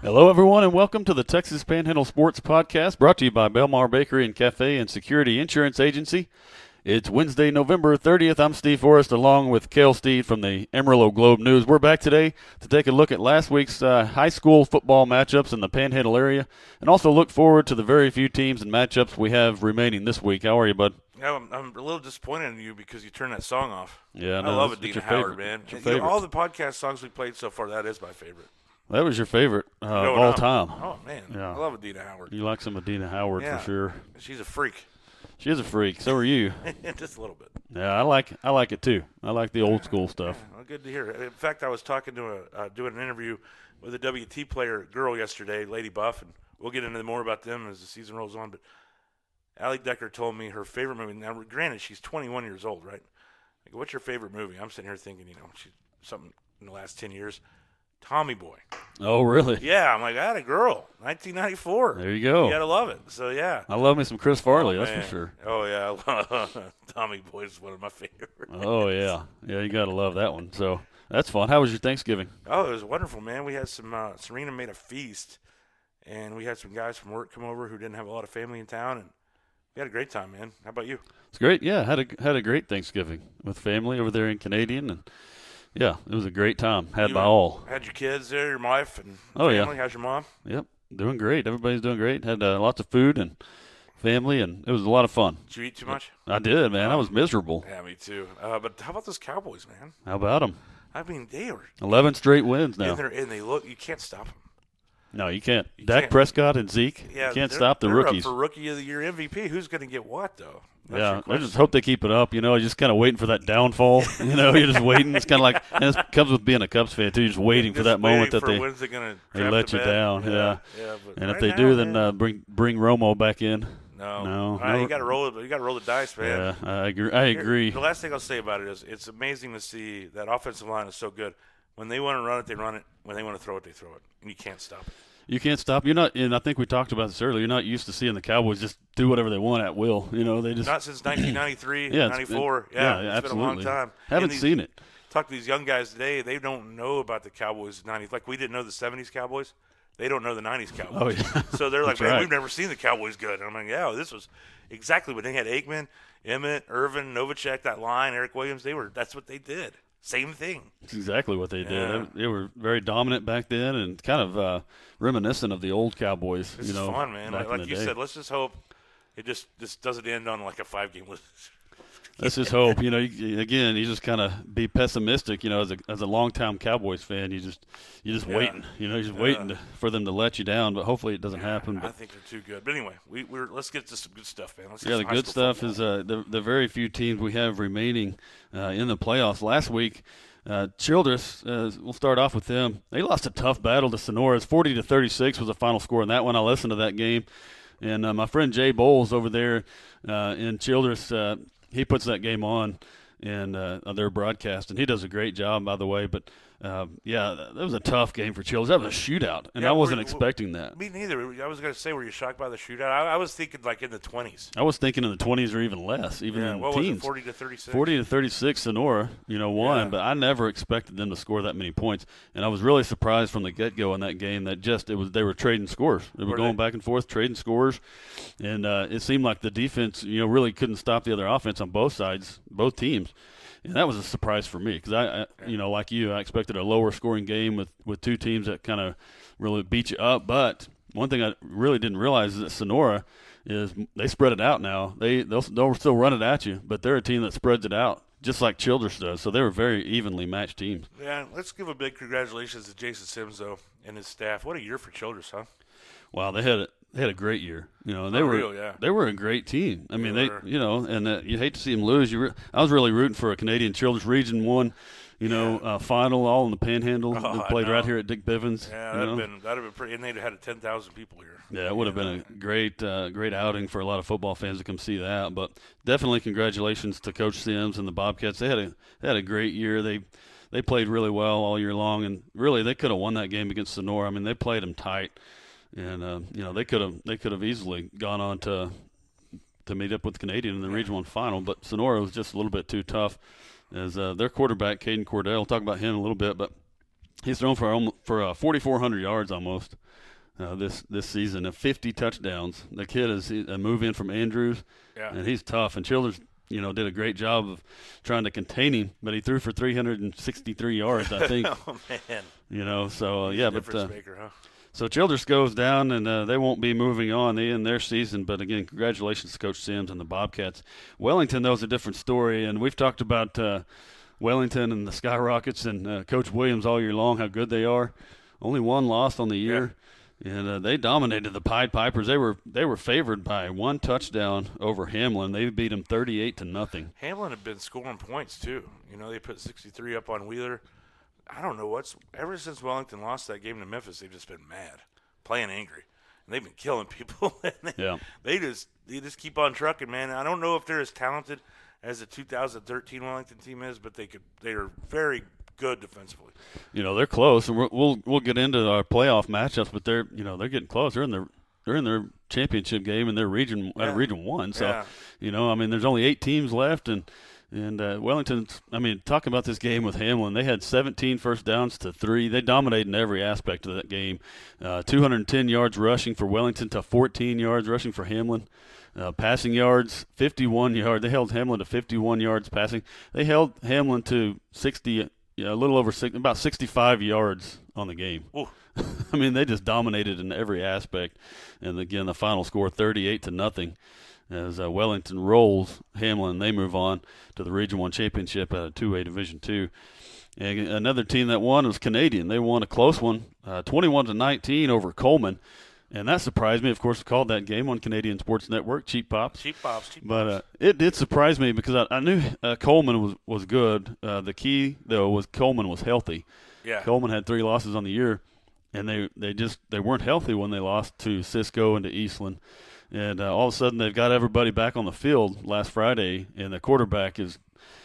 Hello, everyone, and welcome to the Texas Panhandle Sports Podcast, brought to you by Belmar Bakery and Cafe and Security Insurance Agency. It's Wednesday, November 30th. I'm Steve Forrest, along with Cale Steed from the Amarillo Globe News. We're back today to take a look at last week's high school football matchups in the Panhandle area, and also look forward to the very few teams and matchups we have remaining this week. How are you, bud? Yeah, I'm a little disappointed in you because you turned that song off. Yeah, I love Adina Howard, man. All the podcast songs we played so far, that is my favorite. That was your favorite of all time. Oh, man. Yeah. I love Adina Howard. You like some Adina Howard for sure. She's a freak. She is a freak. So are you. Just a little bit. Yeah, I like it too. I like the old school stuff. Yeah, well, good to hear. In fact, I was talking to doing an interview with a WT player girl yesterday, Lady Buff, and we'll get into more about them as the season rolls on. But Allie Decker told me her favorite movie. Now, granted, she's 21 years old, right? I go, what's your favorite movie? I'm sitting here thinking, she's something in the last 10 years. Tommy Boy. Oh, really? Yeah, I'm like, I had a girl, 1994. There you go. You gotta love it. So yeah, I love me some Chris Farley. That's man. for sure. Oh yeah, Tommy Boy is one of my favorites. Oh yeah, you gotta love that one. So that's fun. How was your Thanksgiving? Oh, it was wonderful, man. We had some. Serena made a feast, and we had some guys from work come over who didn't have a lot of family in town, and we had a great time, man. How about you? It's great. Yeah, had a great Thanksgiving with family over there in Canadian, and yeah, it was a great time. Had by all. Had your kids there, your wife, and family? Yeah. How's your mom? Yep, doing great. Everybody's doing great. Had lots of food and family, and it was a lot of fun. Did you eat too much? I did, man. I was miserable. Yeah, me too. But how about those Cowboys, man? How about them? I mean, they were 11 straight wins now. And they look. You can't stop them. No, you can't. Dak Prescott and Zeke, you can't stop the rookies. Up for Rookie of the Year MVP. Who's going to get what, though? I just hope they keep it up. You're just kind of waiting for that downfall. You're just waiting. It's kind of like, and it comes with being a Cubs fan, too. You're just waiting for that moment that they let you down. Yeah. And if they do, then bring Romo back in. No. You got to roll it. You got to roll the dice, man. Yeah, I agree. The last thing I'll say about it is it's amazing to see that offensive line is so good. When they want to run it, they run it. When they want to throw it, they throw it. And you can't stop it. You can't stop. You're not, and I think we talked about this earlier. You're not used to seeing the Cowboys just do whatever they want at will. They just not since 1993, 94. Yeah, it's absolutely. been a long time. Haven't seen it. Talk to these young guys today. They don't know about the Cowboys 90s. Like we didn't know the 70s Cowboys. They don't know the 90s Cowboys. Oh, yeah. So they're like, man, right. We've never seen the Cowboys good. And I'm like, yeah, this was exactly what they had. Aikman, Emmett, Irvin, Novacek, that line, Eric Williams. That's what they did. Same thing. That's exactly what they did. Yeah. They were very dominant back then and kind of reminiscent of the old Cowboys. This is fun, man. Like you said, let's just hope it just doesn't end on like a 5-game list. Let's just hope. Again, you just kind of be pessimistic. As a longtime Cowboys fan, you're just waiting. You're just waiting for them to let you down. But hopefully, it doesn't happen. But I think they're too good. But anyway, let's get to some good stuff, man. The good stuff is the very few teams we have remaining in the playoffs. Last week, Childress. We'll start off with them. They lost a tough battle to Sonora. 40-36 was the final score in that one. I listened to that game, and my friend Jay Bowles over there in Childress. He puts that game on and their broadcast, and he does a great job, by the way. But, that was a tough game for Childress. That was a shootout, and I wasn't expecting that. Me neither. I was going to say, were you shocked by the shootout? I was thinking like in the 20s. I was thinking in the 20s or even less, even in what teens. Was it, 40-36? 40-36, Sonora, won, but I never expected them to score that many points. And I was really surprised from the get-go in that game that they were trading scores. They were going back and forth, trading scores. And it seemed like the defense, really couldn't stop the other offense on both sides, both teams. And that was a surprise for me because I like you, I expected a lower scoring game with two teams that kind of really beat you up. But one thing I really didn't realize is that Sonora they spread it out now. They'll still run it at you, but they're a team that spreads it out just like Childress does. So they were very evenly matched teams. Yeah, let's give a big congratulations to Jason Sims though and his staff. What a year for Childress, huh? Wow, they had a great year, and they were a great team. I mean, and you hate to see them lose. I was really rooting for a Canadian Children's Region 1, final, all in the Panhandle. They played right here at Dick Bivens. Yeah, that'd have been pretty. And they'd have had 10,000 people here. Yeah, it would have been a great outing for a lot of football fans to come see that. But definitely congratulations to Coach Sims and the Bobcats. They had a great year. They played really well all year long, and really they could have won that game against Sonora. I mean, they played them tight. And they could have easily gone on to meet up with Canadian in the Region 1 final, but Sonora was just a little bit too tough. As their quarterback, Caden Cordell, we'll talk about him in a little bit, but He's thrown for 4,400 yards almost this season, and 50 touchdowns. The kid is a move in from Andrews, and he's tough. And Childers, did a great job of trying to contain him, but he threw for 363 yards, I think. Oh man. So He's a difference maker, huh? So Childers goes down, and they won't be moving on. They end their season. But, again, congratulations to Coach Sims and the Bobcats. Wellington, though, is a different story, and we've talked about Wellington and the Skyrockets and Coach Williams all year long, how good they are. Only one loss on the year, and they dominated the Pied Pipers. They were favored by one touchdown over Hamlin. They beat them 38-0. Hamlin had been scoring points, too. They put 63 up on Wheeler. I don't know ever since Wellington lost that game to Memphis, they've just been mad, playing angry, and they've been killing people. They just keep on trucking, man. I don't know if they're as talented as the 2013 Wellington team is, but they are very good defensively. They're close, and we'll get into our playoff matchups, but they're getting close. They're in their championship game in their region Region 1. So there's only 8 teams left, and Wellington, talking about this game with Hamlin, they had 17 first downs to 3. They dominated in every aspect of that game. 210 yards rushing for Wellington to 14 yards rushing for Hamlin. Passing yards, 51 yards. They held Hamlin to 51 yards passing. They held Hamlin to 60, a little over about 65 yards on the game. They just dominated in every aspect. And again, the final score 38-0. As Wellington rolls Hamlin, they move on to the Region 1 championship at a 2A Division II. And another team that won was Canadian. They won a close one, 21-19 over Coleman. And that surprised me. Of course, we called that game on Canadian Sports Network, Cheap Pops. But it did surprise me because I knew Coleman was good. The key, though, was Coleman was healthy. Yeah. Coleman had 3 losses on the year, and they weren't healthy when they lost to Cisco and to Eastland. And all of a sudden, they've got everybody back on the field last Friday, and the quarterback is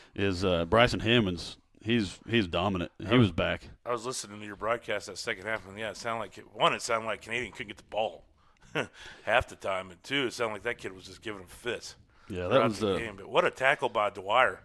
Bryson Hammonds. He's dominant. He was back. I was listening to your broadcast that second half, and it sounded like Canadian couldn't get the ball half the time, and 2, it sounded like that kid was just giving him fits. Yeah, that was the game. But what a tackle by Dwyer.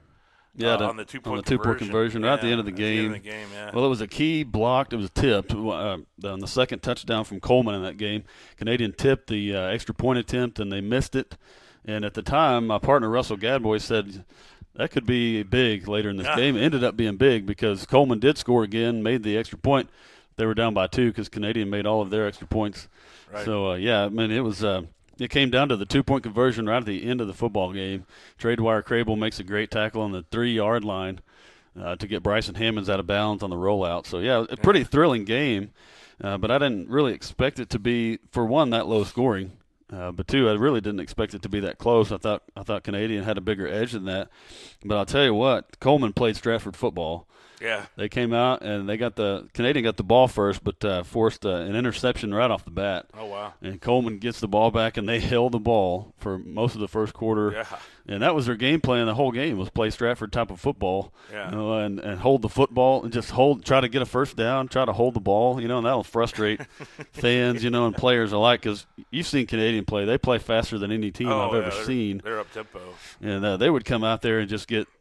On the two-point conversion right at the end of the game. Well, it was a key blocked. It was tipped on the second touchdown from Coleman in that game. Canadian tipped the extra point attempt, and they missed it. And at the time, my partner Russell Gadboy said that could be big later in this game. It ended up being big because Coleman did score again, made the extra point. They were down by 2 because Canadian made all of their extra points. Right. So, it was it came down to the 2-point conversion right at the end of the football game. Trey Dwyer Crable makes a great tackle on the 3-yard line to get Bryson Hammonds out of bounds on the rollout. So, a pretty thrilling game, but I didn't really expect it to be, for one, that low scoring. But 2, I really didn't expect it to be that close. I thought Canadian had a bigger edge than that. But I'll tell you what, Coleman played Stratford football. Yeah. They came out, and Canadian got the ball first, but forced an interception right off the bat. Oh, wow. And Coleman gets the ball back, and they held the ball for most of the first quarter. Yeah. And that was their game plan the whole game, was play Stratford type of football. Yeah. And hold the football and just try to get a first down, try to hold the ball, and that'll frustrate fans, and players alike, because you've seen Canadian play. They play faster than any team I've ever seen. They're up-tempo. And they would come out there and just get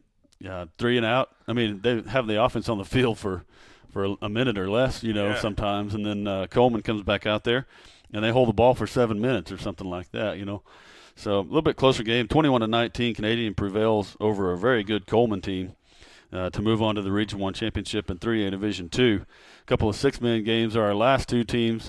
3 and out. They have the offense on the field for a minute or less, sometimes. And then Coleman comes back out there, and they hold the ball for 7 minutes or something like that, So a little bit closer game. 21-19, Canadian prevails over a very good Coleman team to move on to the Region 1 championship in 3A Division II. A couple of 6-man games are our last 3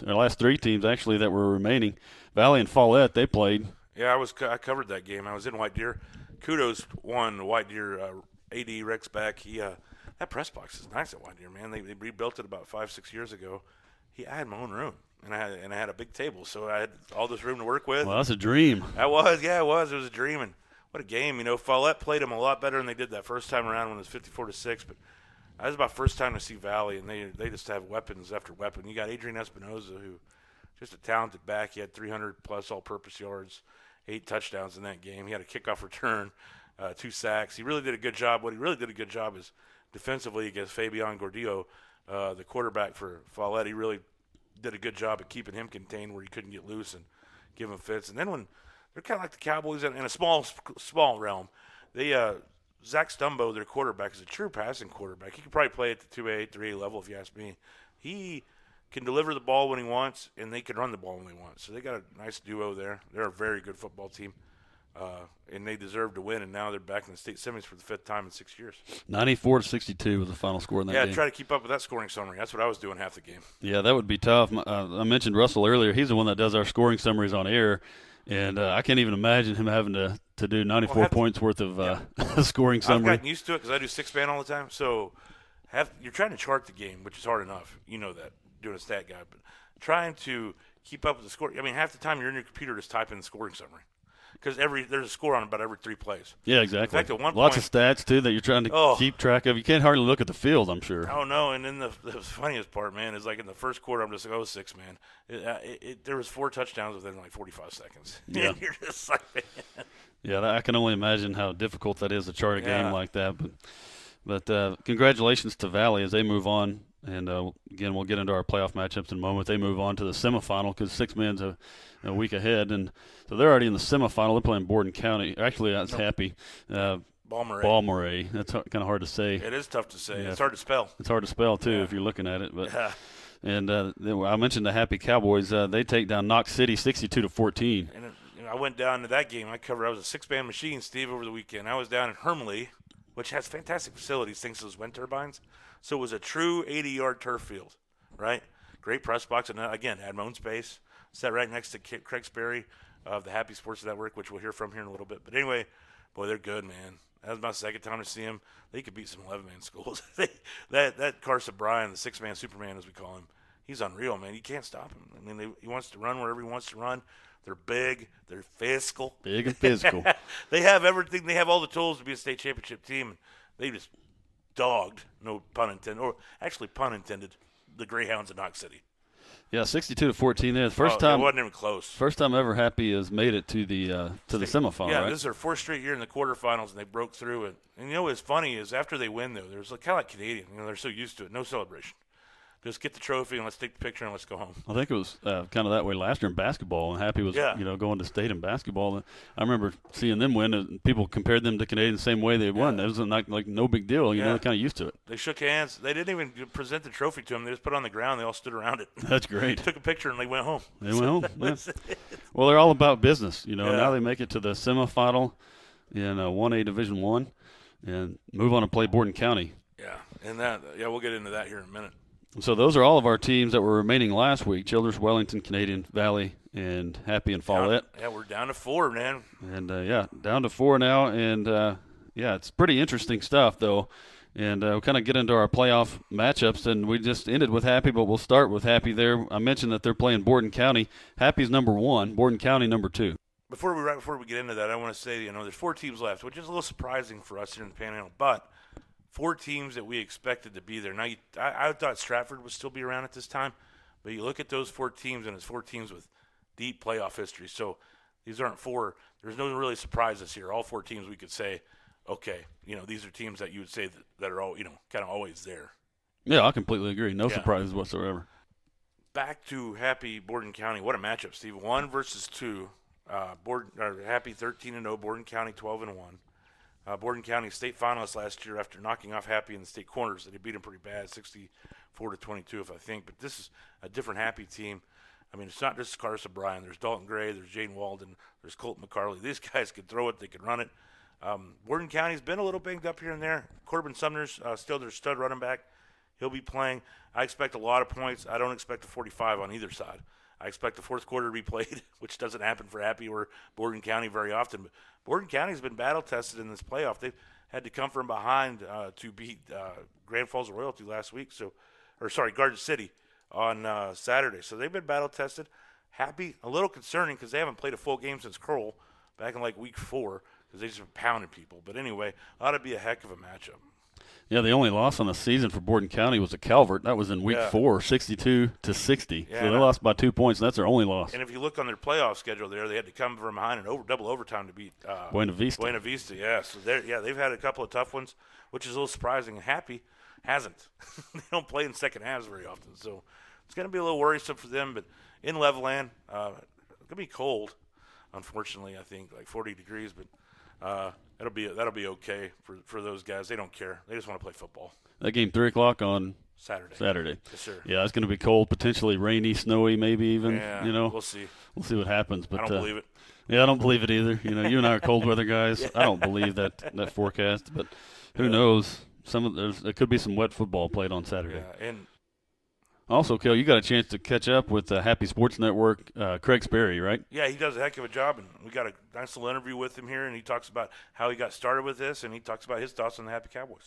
teams, actually, that were remaining. Valley and Follett, they played. Yeah, I covered that game. I was in White Deer. Kudos won White Deer. AD Rex back. That press box is nice at White Deer, man. They rebuilt it about 5-6 years ago. I had my own room, and I had a big table, so I had all this room to work with. Well, that's a dream. That was, it was. It was a dream, and what a game. Follett played them a lot better than they did that first time around when it was 54-6. But that was my first time to see Valley, and they just have weapons after weapon. You got Adrian Espinoza, who just a talented back. He had 300-plus all-purpose yards, 8 touchdowns in that game. He had a kickoff return. 2 sacks. He really did a good job. What he really did a good job is defensively against Fabian Gordillo, the quarterback for Follett. He really did a good job at keeping him contained where he couldn't get loose and give him fits. And then when they're kind of like the Cowboys in a small realm, Zach Stumbo, their quarterback, is a true passing quarterback. He could probably play at the 2A, 3A level if you ask me. he can deliver the ball when he wants, and they can run the ball when they want. So they got a nice duo there. They're a very good football team. And they deserve to win, and now they're back in the state semis for the 5th time in 6 years. 94-62 was the final score in that game. Yeah, try to keep up with that scoring summary. That's what I was doing half the game. Yeah, that would be tough. I mentioned Russell earlier. He's the one that does our scoring summaries on air, and I can't even imagine him having to do 94 points worth of scoring summary. I've gotten used to it because I do 6-man all the time. So you're trying to chart the game, which is hard enough. You know that, doing a stat guide. But trying to keep up with the score. I mean, half the time you're in your computer just typing the scoring summary. Because there's a score on about every 3 plays. Yeah, exactly. In fact, at one Lots point, of stats, too, that you're trying to keep track of. You can't hardly look at the field, I'm sure. Oh, no, and then the funniest part, man, is like in the first quarter, I'm just like, 6-man. There was 4 touchdowns within like 45 seconds. Yeah. And you're just like, man. Yeah, I can only imagine how difficult that is to chart a game like that. But congratulations to Valley as they move on. And, again, we'll get into our playoff matchups in a moment. They move on to the semifinal because 6-man's a week ahead. And so they're already in the semifinal. They're playing Borden County. Actually, that's Happy. Balmorhea. That's kind of hard to say. It is tough to say. Yeah. It's hard to spell. It's hard to spell, too, if you're looking at it. But And I mentioned the Happy Cowboys. They take down Knox City 62-14. And I went down to that game. I was a 6-man machine, Steve, over the weekend. I was down in Hermley, which has fantastic facilities thanks to those wind turbines. So it was a true 80-yard turf field, right? Great press box. And, again, had my own space. Sat right next to Craig Sperry of the Happy Sports Network, which we'll hear from here in a little bit. But anyway, boy, they're good, man. That was my second time to see them. They could beat some 11-man schools. that Carson Bryan, the 6-man Superman, as we call him, he's unreal, man. You can't stop him. I mean, he wants to run wherever he wants to run. They're big. They're physical. Big and physical. They have everything. They have all the tools to be a state championship team. And they just dogged, no pun intended, or actually pun intended, the Greyhounds of Knox City. Yeah, 62-14 there. The first time it wasn't even close. First time ever Happy has made it to the semifinal. Yeah, right? This is their 4th straight year in the quarterfinals, and they broke through it. And you know what's funny is after they win, though, there's kind of like Canadian. You know, they're so used to it. No celebration. Just get the trophy and let's take the picture and let's go home. I think it was kind of that way last year in basketball, and Happy was going to state in basketball. I remember seeing them win, and people compared them to Canadian the same way they won. It was like no big deal. You know, they're kind of used to it. They shook hands. They didn't even present the trophy to them. They just put it on the ground. They all stood around it. That's great. Took a picture and they went home. They went home. Yeah. Well, they're all about business. You know, now they make it to the semifinal in 1A Division I and move on to play Borden County. Yeah, and we'll get into that here in a minute. So those are all of our teams that were remaining last week: Childers, Wellington, Canadian, Valley, and Happy and Follett. Yeah, we're down to 4, man. And, down to 4 now. And, it's pretty interesting stuff, though. And we'll kind of get into our playoff matchups. And we just ended with Happy, but we'll start with Happy there. I mentioned that they're playing Borden County. Happy's number 1, Borden County number 2. Before we get into that, I want to say, there's 4 teams left, which is a little surprising for us here in the Panhandle. But 4 teams that we expected to be there. Now, I thought Stratford would still be around at this time, but you look at those 4 teams, and it's 4 teams with deep playoff history. So these aren't 4. There's no really surprises here. All 4 teams we could say, okay, these are teams that you would say that are all, kind of always there. Yeah, I completely agree. No surprises whatsoever. Back to Happy Borden County. What a matchup, Steve. 1 versus 2. Happy 13-0, Borden County 12-1. Borden County state finalists last year after knocking off Happy in the state corners. They beat them pretty bad, 64-22, if I think. But this is a different Happy team. I mean, it's not just Carson Bryan. There's Dalton Gray. There's Jane Walden. There's Colton McCarley. These guys can throw it. They can run it. Borden County's been a little banged up here and there. Corbin Sumner's still their stud running back. He'll be playing. I expect a lot of points. I don't expect a 45 on either side. I expect the 4th quarter to be played, which doesn't happen for Happy or Borden County very often. But Borden County's been battle-tested in this playoff. They've had to come from behind to beat Grand Falls Royalty last week. Garden City on Saturday. So they've been battle-tested. Happy, a little concerning because they haven't played a full game since Curl back in like week 4 because they just been pounding people. But anyway, ought to be a heck of a matchup. Yeah, the only loss on the season for Borden County was at Calvert. That was in week 4, 62-60. Yeah, so they lost by 2 points, and that's their only loss. And if you look on their playoff schedule there, they had to come from behind and double overtime to beat Buena Vista. Buena Vista, yeah. So they've had a couple of tough ones, which is a little surprising. Happy hasn't. They don't play in second halves very often, so it's going to be a little worrisome for them. But in Levelland, it's going to be cold, unfortunately, I think, like 40 degrees, but that'll be okay for those guys. They don't care. They just want to play football. That game 3 o'clock on Saturday. Yes, sir. Yeah, it's going to be cold, potentially rainy, snowy, maybe even. Yeah, we'll see. We'll see what happens. But I don't believe it. Yeah, I don't believe it either. You and I are cold weather guys. Yeah. I don't believe that forecast, but who knows? There could be some wet football played on Saturday. Yeah, and also, Kel, you got a chance to catch up with Happy Sports Network, Craig Sperry, right? Yeah, he does a heck of a job, and we got a nice little interview with him here, and he talks about how he got started with this, and he talks about his thoughts on the Happy Cowboys.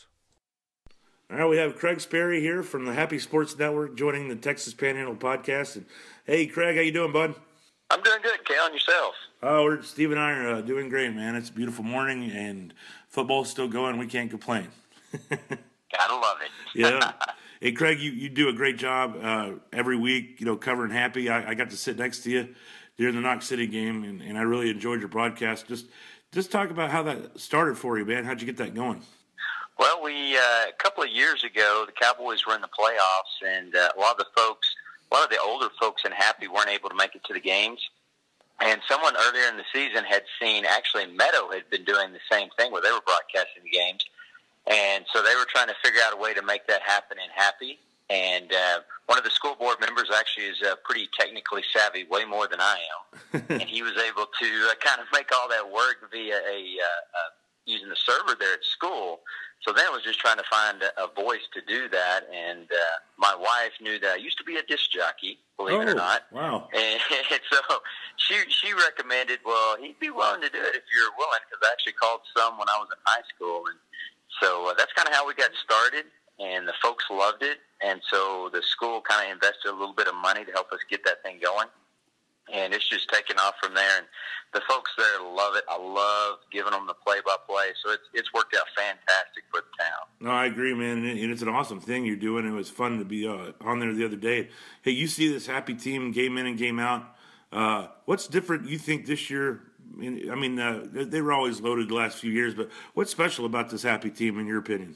All right, we have Craig Sperry here from the Happy Sports Network joining the Texas Panhandle podcast. And hey, Craig, how you doing, bud? I'm doing good, Cal, and yourself? Oh, Steve and I are doing great, man. It's a beautiful morning, and football's still going. We can't complain. Gotta love it. Yeah. Hey, Craig, you do a great job every week, covering Happy. I got to sit next to you during the Knox City game, and I really enjoyed your broadcast. Just talk about how that started for you, man. How'd you get that going? Well, a couple of years ago, the Cowboys were in the playoffs, and a lot of the older folks in Happy weren't able to make it to the games. And someone earlier in the season had seen, actually Meadow had been doing the same thing where they were broadcasting the games. And so they were trying to figure out a way to make that happen in Happy. And one of the school board members actually is pretty technically savvy, way more than I am. And he was able to kind of make all that work via using the server there at school. So then it was just trying to find a voice to do that. And my wife knew that I used to be a disc jockey, believe it or not. Wow. And so she recommended, well, he'd be willing to do it if you're willing, because I actually called some when I was in high school. And so that's kind of how we got started, and the folks loved it. And so the school kind of invested a little bit of money to help us get that thing going. And it's just taken off from there. And the folks there love it. I love giving them the play-by-play. So it's worked out fantastic for the town. No, I agree, man. And it's an awesome thing you're doing. It was fun to be on there the other day. Hey, you see this Happy team game in and game out. What's different, you think, this year? I mean, they were always loaded the last few years, but what's special about this Happy team, in your opinion?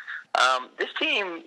This team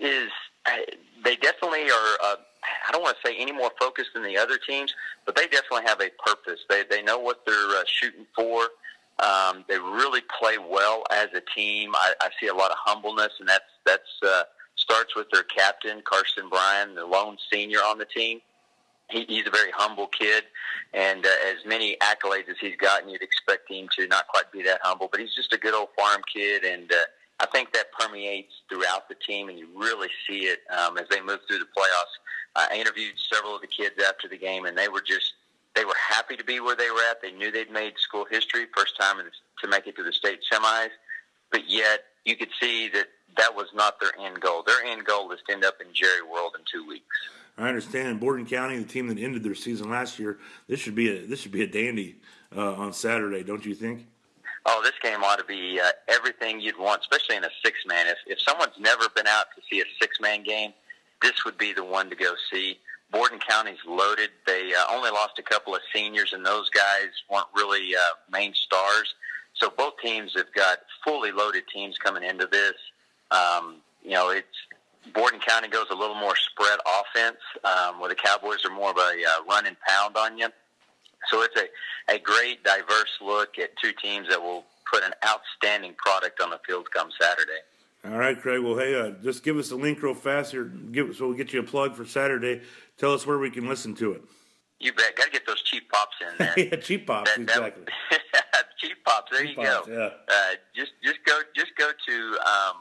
they definitely are, I don't want to say any more focused than the other teams, but they definitely have a purpose. They know what they're shooting for. They really play well as a team. I see a lot of humbleness, and that's starts with their captain, Karsten Bryan, the lone senior on the team. He's a very humble kid, and as many accolades as he's gotten, you'd expect him to not quite be that humble, but he's just a good old farm kid, and I think that permeates throughout the team, and you really see it as they move through the playoffs. I interviewed several of the kids after the game, and they were happy to be where they were at. They knew they'd made school history, first time to make it to the state semis, but yet you could see that was not their end goal. Their end goal is to end up in Jerry World in 2 weeks. I understand. Borden County, the team that ended their season last year, this should be a dandy on Saturday, don't you think? Oh, this game ought to be everything you'd want, especially in a six-man. If someone's never been out to see a six-man game, this would be the one to go see. Borden County's loaded. They only lost a couple of seniors, and those guys weren't really main stars. So both teams have got fully loaded teams coming into this. Borden County goes a little more spread offense, where the Cowboys are more of a run and pound on you. So it's a great, diverse look at two teams that will put an outstanding product on the field come Saturday. All right, Craig. Well, hey, just give us a link real fast here, so we'll get you a plug for Saturday. Tell us where we can listen to it. You bet. Got to get those cheap pops in there. Yeah, cheap pops, exactly. Cheap pops. There you go. Yeah. Just go to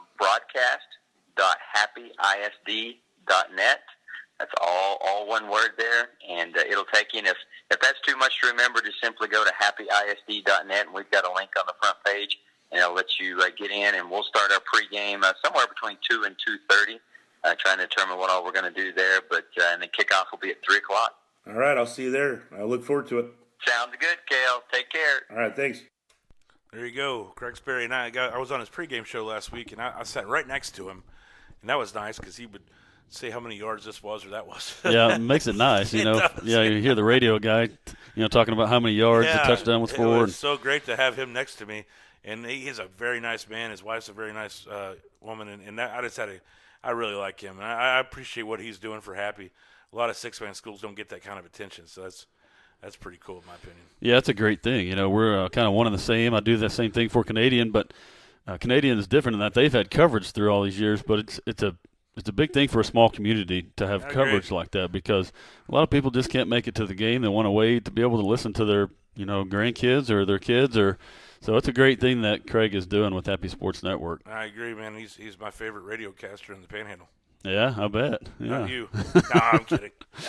broadcast.happyisd.net. That's all one word there, and it'll take you. And if that's too much to remember, just simply go to happyisd.net, and we've got a link on the front page, and it'll let you get in. And we'll start our pregame somewhere between 2 and 2:30, trying to determine what all we're going to do there. But and the kickoff will be at 3 o'clock. All right, I'll see you there. I look forward to it. Sounds good, Kale. Take care. All right, thanks. There you go, Craig Sperry. And I was on his pregame show last week, and I sat right next to him, and that was nice because he would say how many yards this was or that was. Yeah, it makes it nice, you know. Yeah, you hear the radio guy, talking about how many yards the touchdown was for. It was so great to have him next to me, and he's a very nice man. His wife's a very nice woman, and I really like him, and I appreciate what he's doing for Happy. A lot of six-man schools don't get that kind of attention, so that's pretty cool in my opinion. Yeah, that's a great thing. We're kind of one and the same. I do the same thing for Canadian, but Canadian is different in that they've had coverage through all these years, but it's a it's a big thing for a small community to have coverage like that, because a lot of people just can't make it to the game. They want to wait to be able to listen to their grandkids or their kids, so it's a great thing that Craig is doing with Happy Sports Network. I agree, man. He's my favorite radio caster in the Panhandle. Yeah, I bet. Yeah. Not you. No, I'm kidding.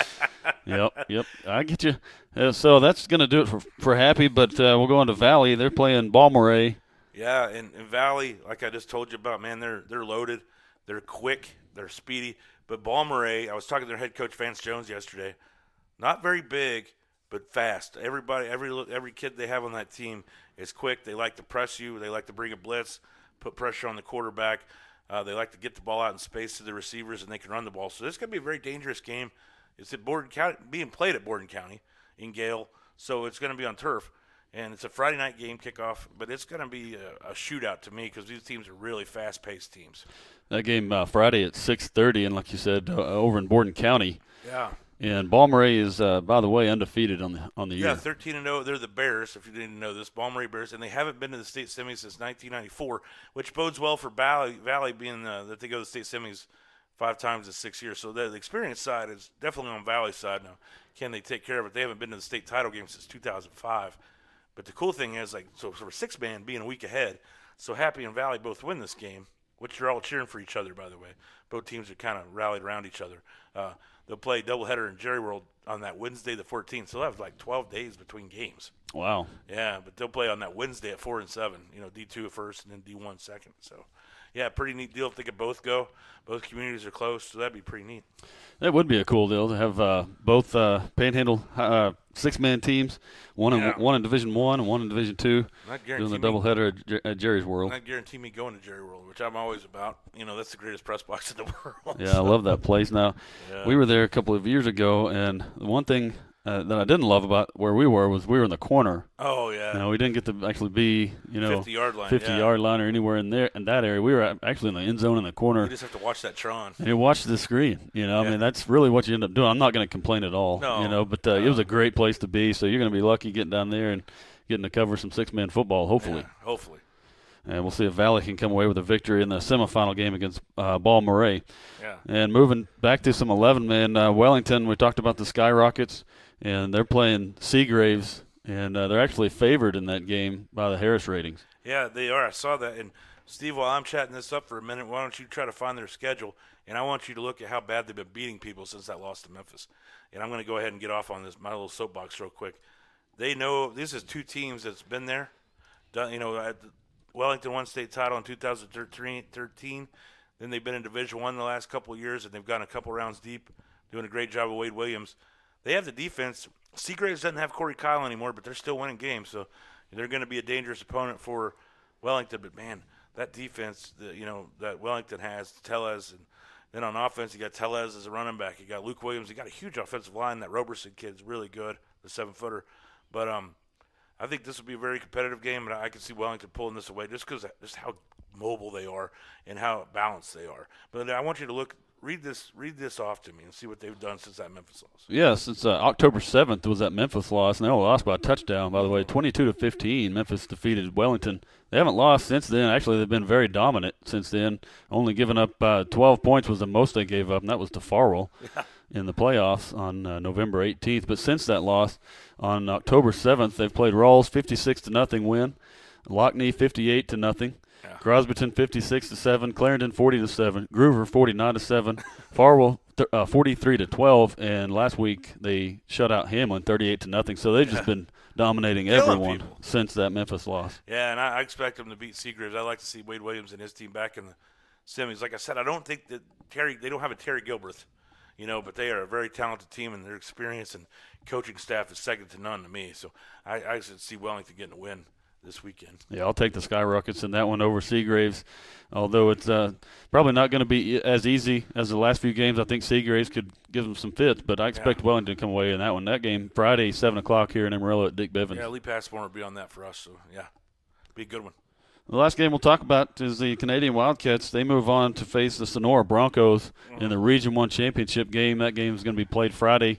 Yep. I get you. So that's going to do it for Happy, but we'll go on to Valley. They're playing Balmoral. Yeah, and Valley, like I just told you about, man, they're loaded. They're quick. They're speedy. But Balmoral, I was talking to their head coach, Vance Jones, yesterday. Not very big, but fast. Every kid they have on that team is quick. They like to press you. They like to bring a blitz, put pressure on the quarterback. They like to get the ball out in space to the receivers, and they can run the ball. So this is going to be a very dangerous game. It's at Borden County, being played at Borden County in Gale, so it's going to be on turf. And it's a Friday night game kickoff, but it's going to be a shootout to me because these teams are really fast-paced teams. That game Friday at 6:30, and like you said, over in Borden County. Yeah. And Balmoral is, by the way, undefeated on the year. Yeah, 13-0. They're the Bears, if you didn't know this, Balmoral Bears, and they haven't been to the state semis since 1994, which bodes well for Valley being that they go to the state semis 5 times in 6 years. So the experience side is definitely on Valley's side now. Can they take care of it? They haven't been to the state title game since 2005. But the cool thing is, so for 6-man being a week ahead, so Happy and Valley both win this game, which you're all cheering for each other, by the way. Both teams are kind of rallied around each other. They'll play doubleheader in Jerry World on that Wednesday, the 14th. So they'll have like 12 days between games. Wow. Yeah, but they'll play on that Wednesday at 4 and 7. D2 at first and then D1 second. So, yeah, pretty neat deal if they could both go. Both communities are close, so that'd be pretty neat. That would be a cool deal to have both Panhandle 6-man teams, one in Division I and one in Division II, doing the doubleheader at Jerry's World. Not guarantee me going to Jerry World, which I'm always about. That's the greatest press box in the world. Yeah, I love that place. Now, we were there a couple of years ago, and the one thing that I didn't love about where we were was we were in the corner. Oh, yeah. We didn't get to actually be, 50-yard line, 50-yard line or anywhere in that area. We were actually in the end zone in the corner. You just have to watch that Tron. And you watch the screen, I mean, that's really what you end up doing. I'm not going to complain at all, but it was a great place to be. So you're going to be lucky getting down there and getting to cover some 6-man football, hopefully. Yeah, hopefully. And we'll see if Valley can come away with a victory in the semifinal game against Balmoral. Yeah. And moving back to some 11-man, Wellington, we talked about the Skyrockets, and they're playing Seagraves, and they're actually favored in that game by the Harris ratings. Yeah, they are. I saw that. And, Steve, while I'm chatting this up for a minute, why don't you try to find their schedule, and I want you to look at how bad they've been beating people since that loss to Memphis. And I'm going to go ahead and get off on my little soapbox real quick. They know this is 2 teams that's been there. Wellington won state title in 2013. Then they've been in Division I the last couple of years, and they've gone a couple rounds deep, doing a great job with Wade Williams. They have the defense. Seagraves doesn't have Corey Kyle anymore, but they're still winning games, so they're going to be a dangerous opponent for Wellington. But, man, that defense that Wellington has, Tellez, and then on offense you got Tellez as a running back. You got Luke Williams. You got a huge offensive line. That Roberson kid's really good, the 7-footer. But I think this will be a very competitive game, and I can see Wellington pulling this away just because just how mobile they are and how balanced they are. But I want you to read this off to me and see what they've done since that Memphis loss. Yeah, since October 7th was that Memphis loss, and they only lost by a touchdown, by the way. 22-15, Memphis defeated Wellington. They haven't lost since then. Actually, they've been very dominant since then. Only giving up 12 points was the most they gave up, and that was to Farwell in the playoffs on November 18th. But since that loss on October 7th, they've played Rawls 56-0 win, Lockney 58-0. Crosbyton 56-7, Clarendon 40-7, Groover 49-7, Farwell 43-12, and last week they shut out Hamlin 38-0. So they've just been dominating everyone since that Memphis loss. Yeah, and I expect them to beat Seagraves. I like to see Wade Williams and his team back in the semis. Like I said, I don't think that they don't have a Terry Gilbreth, but they are a very talented team, and their experience and coaching staff is second to none to me. So I should see Wellington getting a win this weekend. Yeah, I'll take the Skyrockets in that one over Seagraves, although it's probably not going to be as easy as the last few games. I think Seagraves could give them some fits, but I expect Wellington to come away in that one. That game, Friday, 7 o'clock here in Amarillo at Dick Bivens. Yeah, Lee Passmore will be on that for us, so, yeah, be a good one. The last game we'll talk about is the Canadian Wildcats. They move on to face the Sonora Broncos in the Region 1 championship game. That game is going to be played Friday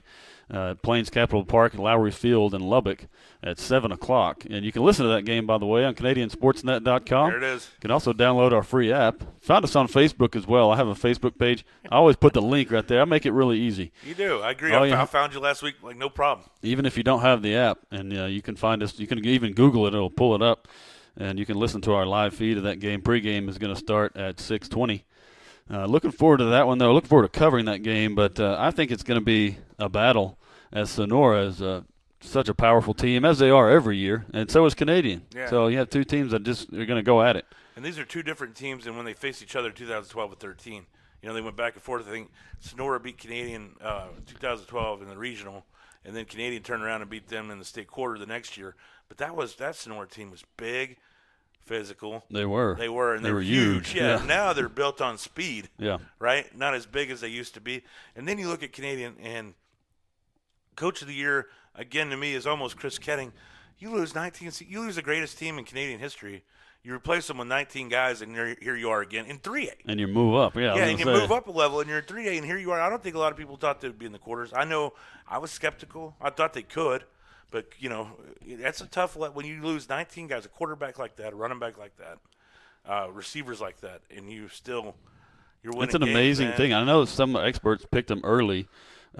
Plains Capital Park at Lowry Field in Lubbock at 7 o'clock. And you can listen to that game, by the way, on CanadianSportsNet.com. There it is. You can also download our free app. Find us on Facebook as well. I have a Facebook page. I always put the link right there. I make it really easy. You do. I agree. Oh, I found you last week, like, no problem. Even if you don't have the app, and you can find us. You can even Google it. It'll pull it up, and you can listen to our live feed of that game. Pregame is going to start at 6:20. Looking forward to that one, though. Looking forward to covering that game, but I think it's going to be a battle, as Sonora is such a powerful team, as they are every year, and so is Canadian. Yeah. So you have two teams that just are going to go at it. And these are two different teams than when they faced each other in 2012 and 13. They went back and forth. I think Sonora beat Canadian 2012 in the regional, and then Canadian turned around and beat them in the state quarter the next year. But that Sonora team was big, physical. They were, and they were huge. Yeah. Now they're built on speed. Yeah. Right. Not as big as they used to be. And then you look at Canadian, and Coach of the Year again to me is almost Chris Ketting. You lose the greatest team in Canadian history. You replace them with 19 guys, and here you are again in 3A. And you move up, yeah. Yeah, and you move up a level, and you're in 3A, and here you are. I don't think a lot of people thought they would be in the quarters. I know I was skeptical. I thought they could. But, that's a tough when you lose 19 guys, a quarterback like that, a running back like that, receivers like that, and you're winning. It's an amazing thing. I know some experts picked them earlier in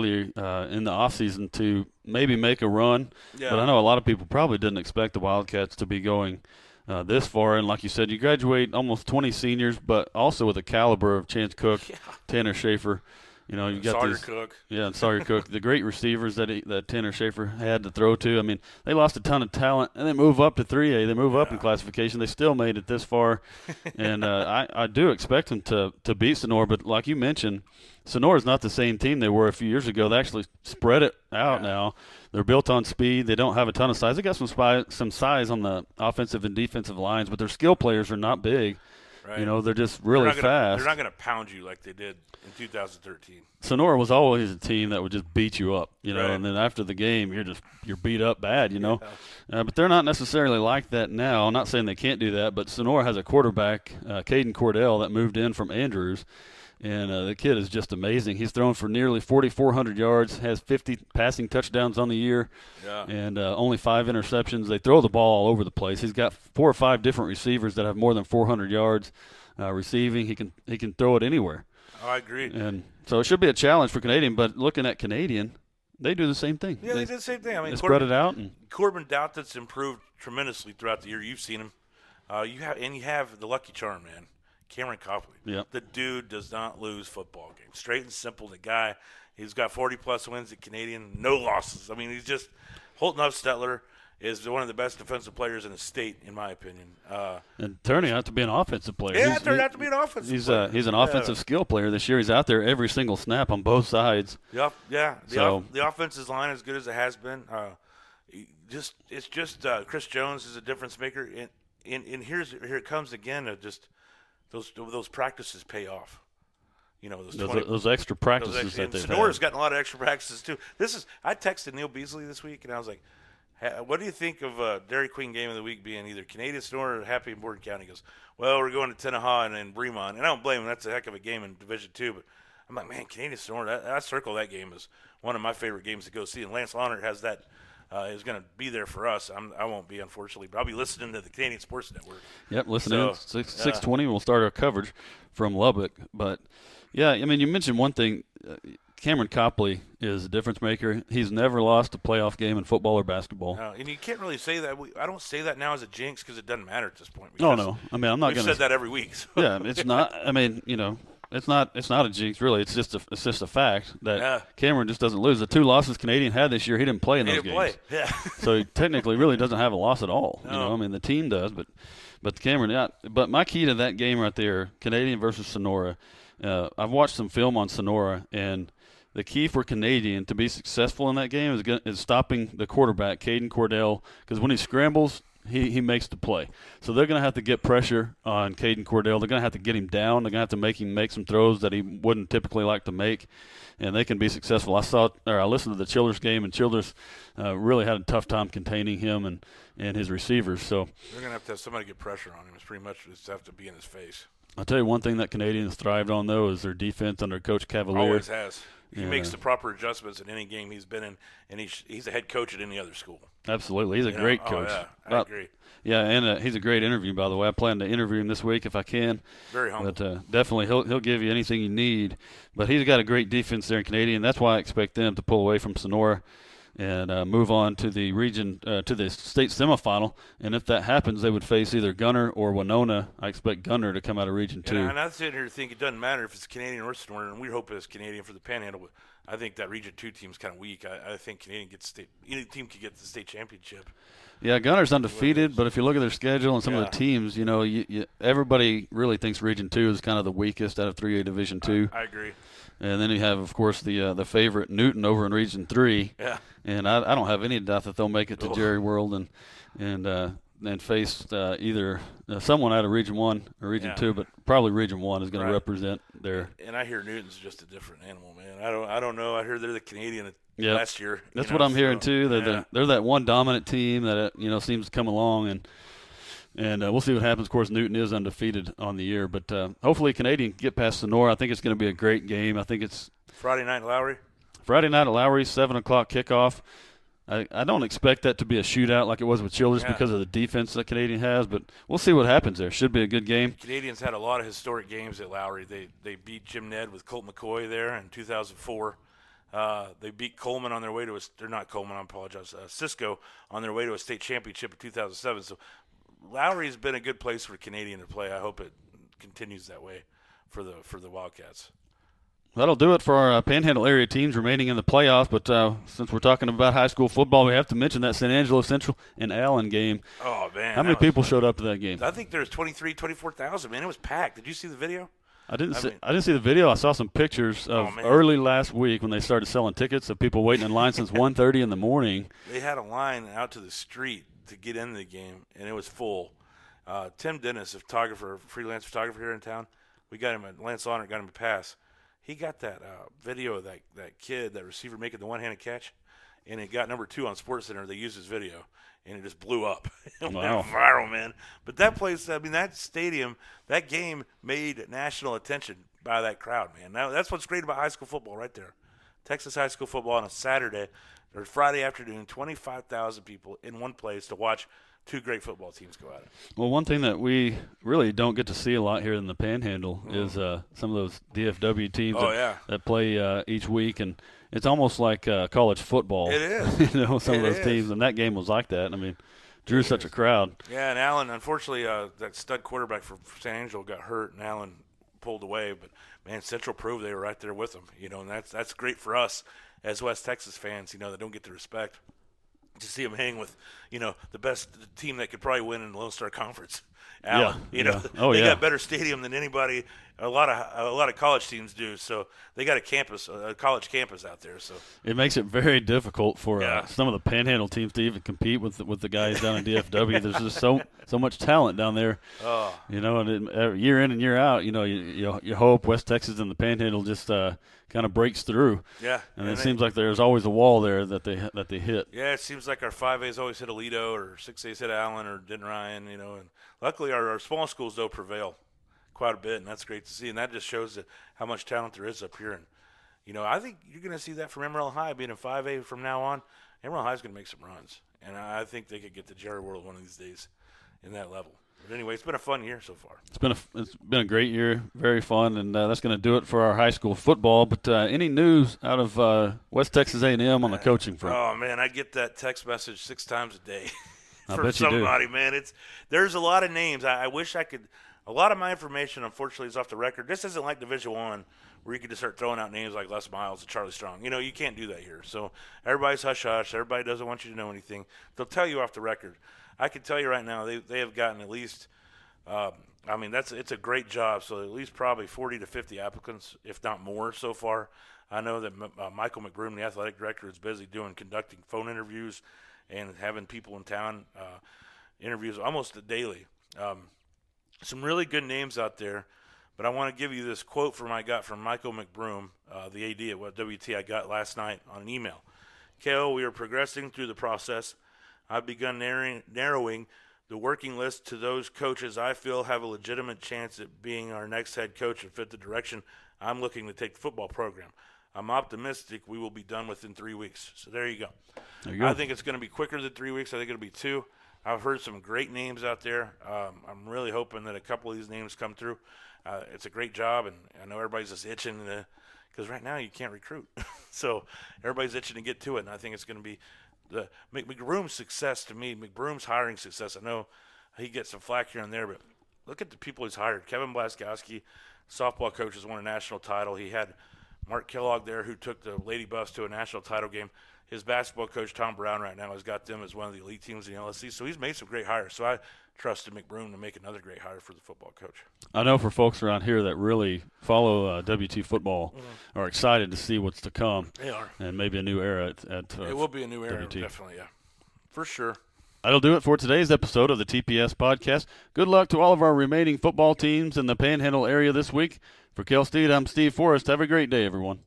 the offseason to maybe make a run. Yeah. But I know a lot of people probably didn't expect the Wildcats to be going this far. And like you said, you graduate almost 20 seniors, but also with the caliber of Chance Cook, Tanner Schaefer. You got Sawyer Cook. Yeah, and Sawyer Cook, the great receivers that Tanner Schaefer had to throw to. I mean, they lost a ton of talent, and they move up to 3A. They move up in classification. They still made it this far. And I do expect them to beat Sonora. But like you mentioned, Sonora's not the same team they were a few years ago. They actually spread it out now. They're built on speed. They don't have a ton of size. They got some size on the offensive and defensive lines, but their skill players are not big. Right. They're just really fast. They're not going to pound you like they did in 2013. Sonora was always a team that would just beat you up, right. And then after the game, you're beat up bad, But they're not necessarily like that now. I'm not saying they can't do that, but Sonora has a quarterback, Caden Cordell, that moved in from Andrews, and the kid is just amazing. He's thrown for nearly 4,400 yards, has 50 passing touchdowns on the year, and only 5 interceptions. They throw the ball all over the place. He's got 4 or 5 different receivers that have more than 400 yards receiving. He can throw it anywhere. Oh, I agree. And so it should be a challenge for Canadian, but looking at Canadian, they do the same thing. Yeah, they do the same thing. I mean, they spread it out. And Corbin Doughton's improved tremendously throughout the year. You've seen him. You have the lucky charm, man. Cameron Copley. Yeah. The dude does not lose football games. Straight and simple. The guy, he's got 40-plus wins at Canadian, no losses. I mean, he's just – Holton Huffstetler is one of the best defensive players in the state, in my opinion. And turning out to be an offensive player. Yeah, turned out to be an offensive player. He's an offensive skill player this year. He's out there every single snap on both sides. The offensive line is good as it has been. It's just Chris Jones is a difference maker. And here it comes again of just those practices pay off. Those extra practices that they've had. Sonora's gotten a lot of extra practices too. I texted Neil Beasley this week, and I was like, what do you think of Dairy Queen game of the week being either Canadian Sonora or Happy and Borden County? He goes, well, we're going to Tenaha and then Bremont. And I don't blame him. That's a heck of a game in Division II. But I'm like, man, Canadian Sonora, I circle that game as one of my favorite games to go see. And Lance Launer has that, is going to be there for us. I won't be, unfortunately, but I'll be listening to the Canadian Sports Network. Yep, listening. 6:20, we'll start our coverage from Lubbock. But, yeah, I mean, you mentioned one thing. Cameron Copley is a difference maker. He's never lost a playoff game in football or basketball. And you can't really say that. I don't say that now as a jinx because it doesn't matter at this point. No. I mean, I'm not going to. We've said that every week. So. Yeah, it's not. I mean, it's not a jinx really. It's just a fact that Cameron just doesn't lose. The 2 losses Canadian had this year, he didn't play in those games. Yeah. So he technically really doesn't have a loss at all. No. I mean, the team does, but Cameron, yeah. But my key to that game right there, Canadian versus Sonora. I've watched some film on Sonora, and the key for Canadian to be successful in that game is stopping the quarterback, Caden Cordell, because when he scrambles, he makes the play. So they're going to have to get pressure on Caden Cordell. They're going to have to get him down. They're going to have to make him make some throws that he wouldn't typically like to make, and they can be successful. I listened to the Childress game, and Childress really had a tough time containing him and his receivers. So they're going to have somebody get pressure on him. It's pretty much just have to be in his face. I'll tell you one thing that Canadians thrived on, though, is their defense under Coach Cavalier. Always has. He makes the proper adjustments in any game he's been in, and he's a head coach at any other school. Absolutely. He's a great coach. Oh, yeah, I agree. Yeah, and he's a great interview, by the way. I plan to interview him this week if I can. Very humble. But definitely he'll give you anything you need. But he's got a great defense there in Canadian. That's why I expect them to pull away from Sonora and move on to the region, to the state semifinal. And if that happens, they would face either Gunner or Winona. I expect Gunner to come out of Region 2. And I'm sitting here thinking it doesn't matter if it's Canadian or Sonora, and we hope it's Canadian for the Panhandle. But I think that Region 2 team's kind of weak. I think Canadian gets state. Any team could get the state championship. Yeah, Gunner's undefeated, but if you look at their schedule and some of the teams, you know, everybody really thinks Region 2 is kind of the weakest out of 3A Division 2. I agree. And then you have, of course, the favorite Newton over in Region 3. Yeah. And I don't have any doubt that they'll make it to Jerry World and face either someone out of Region 1 or Region 2, but probably Region 1 is going to represent their. And I hear Newton's just a different animal, man. I don't know. I heard they're the Canadian last year. That's what I'm hearing too. They're that one dominant team that seems to come along, and we'll see what happens. Of course, Newton is undefeated on the year, but hopefully Canadian can get past Sonora. I think it's going to be a great game. I think it's Friday night at Lowry. Friday night at Lowry, 7:00 kickoff. I don't expect that to be a shootout like it was with Childress because of the defense that Canadian has, but we'll see what happens there. Should be a good game. Canadians had a lot of historic games at Lowry. They beat Jim Ned with Colt McCoy there in 2004. They beat Coleman on their way to they're not Coleman, I apologize, Cisco on their way to a state championship in 2007. So Lowry's been a good place for Canadian to play. I hope it continues that way for the Wildcats. That'll do it for our Panhandle area teams remaining in the playoffs. But since we're talking about high school football, we have to mention that San Angelo Central and Allen game. Oh, man. How many people showed up to that game? I think there was 24,000, man. It was packed. Did you see the video? I didn't see the video. I saw some pictures of early last week when they started selling tickets of people waiting in line since 1:30 in the morning. They had a line out to the street to get into the game, and it was full. Tim Dennis, a photographer, freelance photographer here in town, we got him Lance Honor got him a pass. He got that video of that kid, that receiver making the one-handed catch, and it got number 2 on SportsCenter. They used his video, and it just blew up. It went viral, man. But that place, I mean, that stadium, that game made national attention by that crowd, man. Now that's what's great about high school football right there. Texas high school football on a Saturday or Friday afternoon, 25,000 people in one place to watch two great football teams go at it. Well, one thing that we really don't get to see a lot here in the Panhandle is some of those DFW teams that play each week, and it's almost like college football. It is. Some of those teams, and that game was like that. I mean, drew such a crowd. Yeah, and Allen, unfortunately, that stud quarterback for San Angelo got hurt, and Allen pulled away. But, man, Central proved they were right there with them, and that's great for us as West Texas fans, that don't get the respect. To see them hang with, the best team that could probably win in the Lone Star Conference, Allen. They got better stadium than anybody. A lot of college teams do. So they got a college campus out there. So it makes it very difficult for some of the Panhandle teams to even compete with the guys down in DFW. There's just so much talent down there. Oh. And year in and year out, you hope West Texas and the Panhandle just kind of breaks through. Yeah. And it seems like there's always a wall there that they hit. Yeah, it seems like our 5A's always hit Aledo, or 6A's hit Allen or Denton Ryan, and luckily our small schools, though, prevail quite a bit, and that's great to see. And that just shows how much talent there is up here. And, I think you're going to see that from Emerald High being in 5A from now on. Emerald High's going to make some runs, and I think they could get to Jerry World one of these days in that level. But anyway, it's been a fun year so far. It's been a great year, very fun, and that's going to do it for our high school football. But any news out of West Texas A&M on the coaching front? Oh man, I get that text message 6 times a day from somebody. You do. Man, there's a lot of names. I wish I could. A lot of my information, unfortunately, is off the record. This isn't like Division I, where you can just start throwing out names like Les Miles and Charlie Strong. You can't do that here. So everybody's hush-hush. Everybody doesn't want you to know anything. They'll tell you off the record. I can tell you right now, they have gotten at least it's a great job. So at least probably 40 to 50 applicants, if not more, so far. I know that Michael McBroom, the athletic director, is busy conducting phone interviews and having people in town interviews almost daily. Some really good names out there, but I want to give you this quote I got from Michael McBroom, the AD at WT. I got last night on an email. KO, we are progressing through the process. I've begun narrowing the working list to those coaches I feel have a legitimate chance at being our next head coach and fit the direction I'm looking to take the football program. I'm optimistic we will be done within 3 weeks. So there you go. I think it's going to be quicker than 3 weeks. I think it'll be 2. I've heard some great names out there. I'm really hoping that a couple of these names come through. It's a great job, and I know everybody's just itching because right now you can't recruit. So everybody's itching to get to it, and I think it's going to be the McBroom's success to me. McBroom's hiring success. I know he gets some flack here and there, but look at the people he's hired. Kevin Blaskowski, softball coach, has won a national title. He had Mark Kellogg there, who took the Lady Buffs to a national title game. His basketball coach, Tom Brown, right now has got them as one of the elite teams in the LSC. So he's made some great hires. So I trusted McBroom to make another great hire for the football coach. I know for folks around here that really follow WT football are excited to see what's to come. They are. And maybe a new era at it will be a new era, WT. definitely, yeah. For sure. That'll do it for today's episode of the TPS Podcast. Good luck to all of our remaining football teams in the Panhandle area this week. For Kel Steed, I'm Steve Forrest. Have a great day, everyone.